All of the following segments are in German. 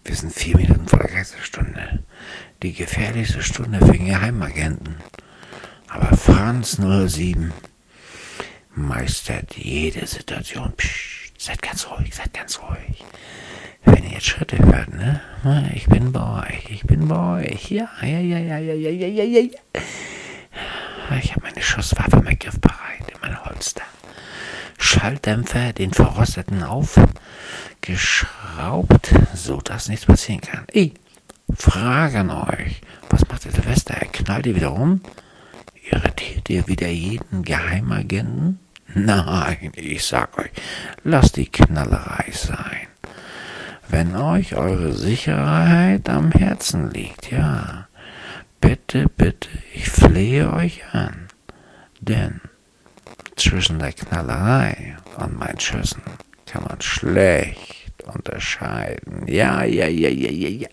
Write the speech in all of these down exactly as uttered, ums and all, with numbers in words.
Wir sind vier Minuten vor der Geisterstunde. Die gefährlichste Stunde für den Geheimagenten. Aber Franz null sieben meistert jede Situation. Psst, seid ganz ruhig, seid ganz ruhig. Wenn ihr jetzt Schritte hört, ne? Ich bin bei euch, ich bin bei euch. Ja, ja, ja, ja, ja, ja, ja, ja, ja. Ich habe meine Schusswaffe mal griffbereit in mein Holster. Schalldämpfer, den verrosteten aufgeschraubt, so dass nichts passieren kann. Ey, fragen euch, was macht der Silvester? Knallt ihr wieder rum? Irritiert ihr wieder jeden Geheimagenten? Nein, ich sag euch, lasst die Knallerei sein. Wenn euch eure Sicherheit am Herzen liegt, ja, bitte, bitte, ich flehe euch an, denn zwischen der Knallerei und meinen Schüssen kann man schlecht unterscheiden. Ja, ja, ja, ja, ja, ja.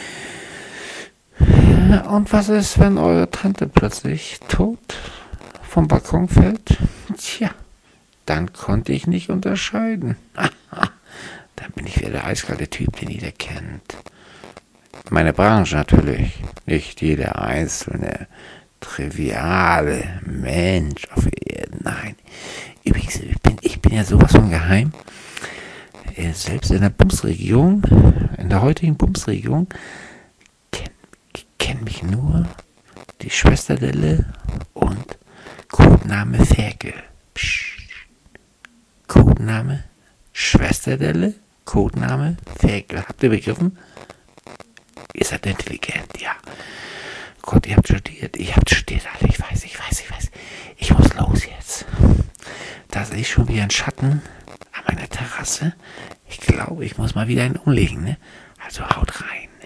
Und was ist, wenn eure Tante plötzlich tot vom Balkon fällt? Tja, dann konnte ich nicht unterscheiden. Dann bin ich wieder der eiskalte Typ, den jeder kennt. Meine Branche natürlich, nicht jeder einzelne triviale Mensch auf Erden, nein. Übrigens, ich bin, ich bin ja sowas von geheim. Selbst in der Bumsregierung, in der heutigen Bumsregierung, kennen kenn mich nur die Schwester Delle und Codename Ferkel. Psst. Codename Schwester Delle, Codename Ferkel. Habt ihr begriffen? Ihr seid intelligent, ja. Gott, ihr habt studiert, ihr habt studiert, alle, ich weiß, ich weiß, ich weiß. Ich muss los jetzt. Da sehe ich schon wieder einen Schatten an meiner Terrasse. Ich glaube, ich muss mal wieder einen umlegen, ne? Also haut rein.